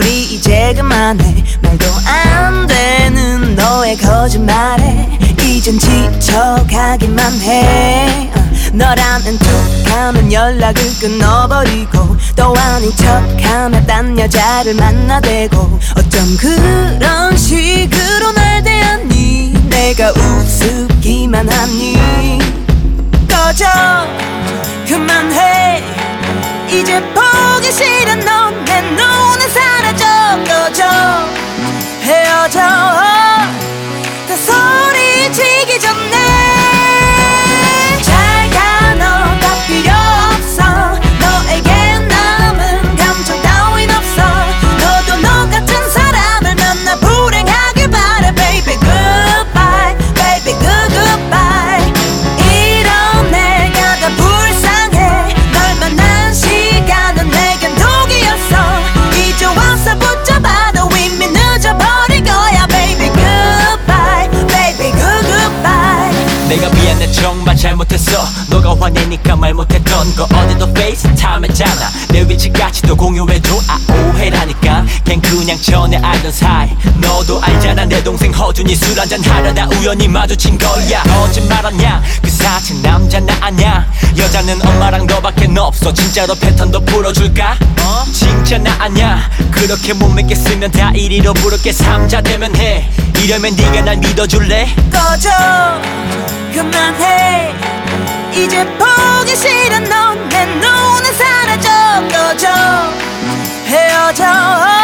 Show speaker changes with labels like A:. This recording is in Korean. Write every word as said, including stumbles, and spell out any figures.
A: 우리 이제 그만해. 말도 안 되는 너의 거짓말에 이젠 지쳐가기만 해. 너라는 툭하면 연락을 끊어버리고 또 아닌 척하며 딴 여자를 만나대고 어쩜 그런 식으로 날 대하니. 내가 우습기만 하니. 꺼져 그만해. 이제 보기 싫어. 넌 내 눈에 사라져. 꺼져 헤어져. 다 소리치기 전에. 잘 가 너가 필요 없어. 너에게 남은 감정 따윈 없어. 너도 너 같은 사람을 만나 불행하길 바래. Baby goodbye, baby good goodbye. 이런 내가 다 불쌍해. 널 만난 시간은 내겐 독이었어. 이제 와서 붙잡아도 이미 늦어버릴 거야. Baby goodbye, baby good goodbye.
B: 내가 미안해 정말 잘못했어. 너가 화내니까 말 못했던 거 어디도 페이스타임 했잖아. 내 위치까지도 공유해줘. 아 오해라니까 걘 그냥 전에 알던 사이. 너도 알잖아 내 동생 허준이 술 한잔 하려다 우연히 마주친 거야. 거짓말하냐 그 사진 남자 나 아냐. 여자는 엄마랑 너밖에 없어. 진짜로 패턴도 풀어줄까? 어? 진짜 나 아냐. 그렇게 못 믿겠으면 다 이리로 부를게. 삼자 되면 해. 이러면 네가 날 믿어줄래?
A: 꺼져 그만해. 이제 보기 싫어. 넌 내 눈에 사라져. 꺼져 헤어져.